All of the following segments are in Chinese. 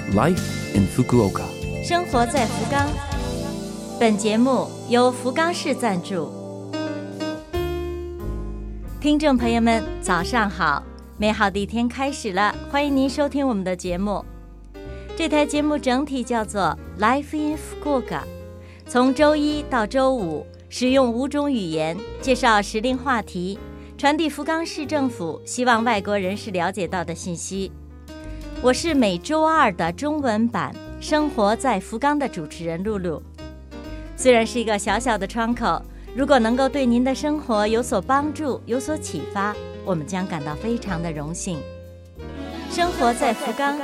Life in Fukuoka， 生活在福冈。本节目由福冈市赞助。听众朋友们，早上好！美好的一天开始了，欢迎您收听我们的节目。这台节目整体叫做 Life in Fukuoka， 从周一到周五，使用5种语言介绍时令话题，传递福冈市政府希望外国人士了解到的信息。我是每周二的中文版生活在福冈的主持人露露。虽然是一个小小的窗口，如果能够对您的生活有所帮助，有所启发，我们将感到非常的荣幸。生活在福冈，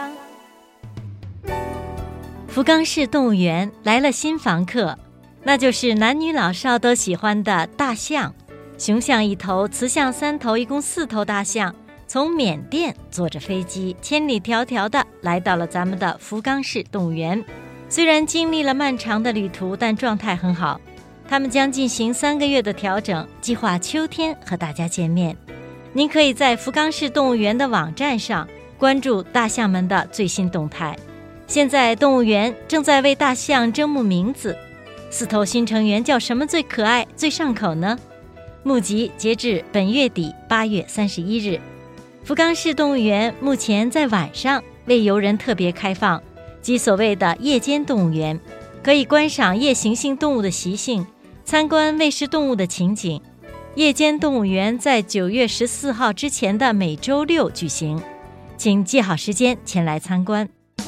福冈市动物园来了新房客，那就是男女老少都喜欢的大象。雄象1头，雌象3头，一共4头大象从缅甸坐着飞机千里迢迢的来到了咱们的福冈市动物园。虽然经历了漫长的旅途，但状态很好。他们将进行3个月的调整，计划秋天和大家见面。您可以在福冈市动物园的网站上关注大象们的最新动态。现在动物园正在为大象征募名字，4头新成员叫什么最可爱、最上口呢？募集截至本月底8月31日。福冈市动物园目前在晚上为游人特别开放，即所谓的夜间动物园，可以观赏夜行性动物的习性，参观喂食动物的情景。夜间动物园在9月14号之前的每周6举行，请记好时间前来参观。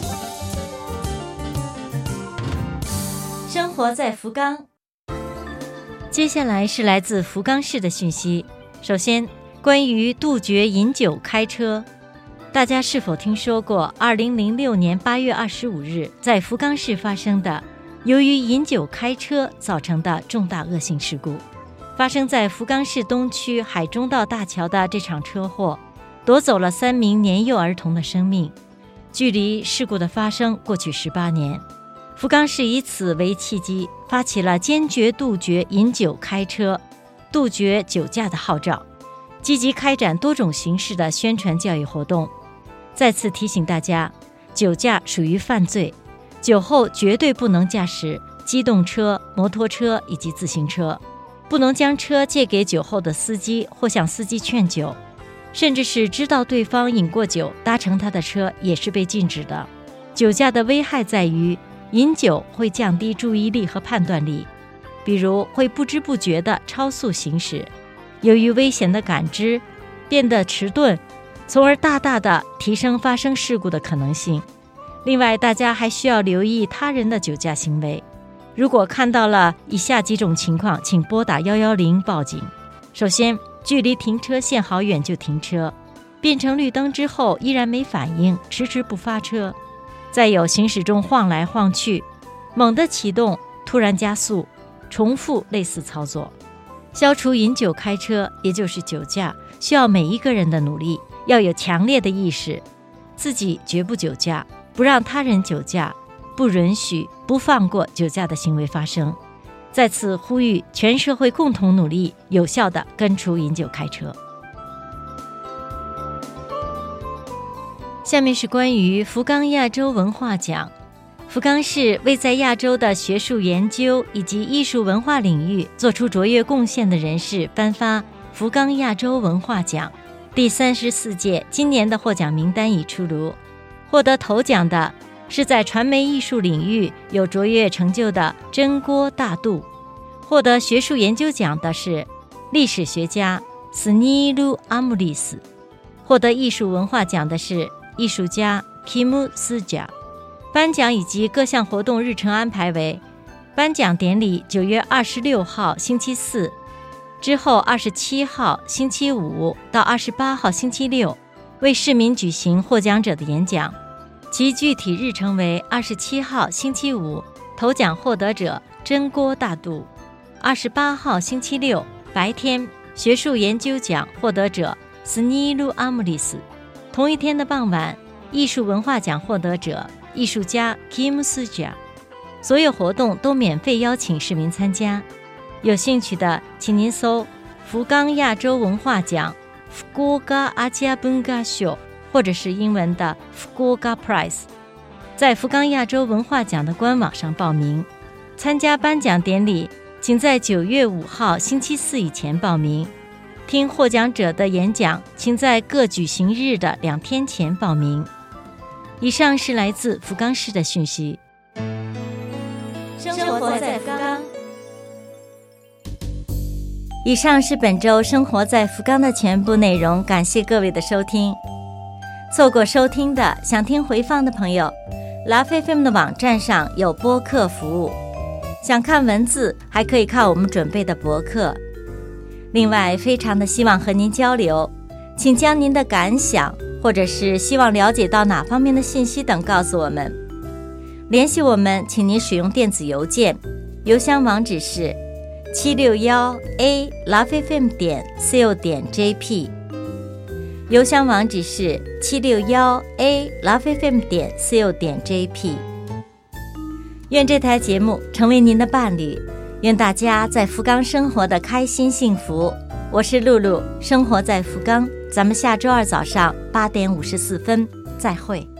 生活在福冈，接下来是来自福冈市的讯息。首先，关于杜绝饮酒开车，大家是否听说过2006年8月25日在福冈市发生的由于饮酒开车造成的重大恶性事故？发生在福冈市东区海中道大桥的这场车祸夺走了3名年幼儿童的生命。距离事故的发生过去18年，福冈市以此为契机，发起了坚决杜绝饮酒开车、杜绝酒驾的号召，积极开展多种形式的宣传教育活动。再次提醒大家，酒驾属于犯罪，酒后绝对不能驾驶机动车、摩托车以及自行车，不能将车借给酒后的司机或向司机劝酒，甚至是知道对方饮过酒搭乘他的车也是被禁止的。酒驾的危害在于，饮酒会降低注意力和判断力，比如会不知不觉地超速行驶，由于危险的感知变得迟钝，从而大大地提升发生事故的可能性。另外，大家还需要留意他人的酒驾行为。如果看到了以下几种情况，请拨打110报警。首先，距离停车线好远就停车，变成绿灯之后依然没反应，迟迟不发车。再有，行驶中晃来晃去，猛地启动，突然加速，重复类似操作。消除饮酒开车，也就是酒驾，需要每一个人的努力，要有强烈的意识，自己绝不酒驾，不让他人酒驾，不允许、不放过酒驾的行为发生。在此呼吁全社会共同努力，有效地根除饮酒开车。下面是关于福冈亚洲文化奖。福冈市为在亚洲的学术研究以及艺术文化领域做出卓越贡献的人士颁发福冈亚洲文化奖。第34届今年的获奖名单已出炉，获得头奖的是在传媒艺术领域有卓越成就的真锅大度，获得学术研究奖的是历史学家斯尼鲁阿姆利斯，获得艺术文化奖的是艺术家 Kim Suja。颁奖以及各项活动日程安排为：颁奖典礼9月26号星期四，之后27号星期五到28号星期六为市民举行获奖者的演讲，其具体日程为27号星期五头奖获得者真锅大度，28号星期六白天学术研究奖获得者斯尼鲁阿姆利斯，同一天的傍晚艺术文化奖获得者艺术家 Kim Suja。 所有活动都免费邀请市民参加，有兴趣的请您搜福冈亚洲文化奖 Fukuoka Asia Bunga Show， 或者是英文的 Fukuoka Prize。 在福冈亚洲文化奖的官网上报名。参加颁奖典礼，请在9月5号星期四以前报名。听获奖者的演讲，请在各举行日的2天前报名。以上是来自福冈市的讯息。 生活在福冈。 以上是本周生活在福冈的全部内容，感谢各位的收听。错过收听的，想听回放的朋友，LoveFM 的网站上有播客服务，想看文字还可以看我们准备的博客。另外，非常的希望和您交流，请将您的感想或者是希望了解到哪方面的信息等告诉我们。联系我们，请您使用电子邮件，邮箱网址是761a@lovefm.co.jp， 邮箱网址是761a@lovefm.co.jp。 愿这台节目成为您的伴侣，愿大家在福冈生活的开心幸福。我是露露，生活在福冈，咱们下周二早上8点54分再会。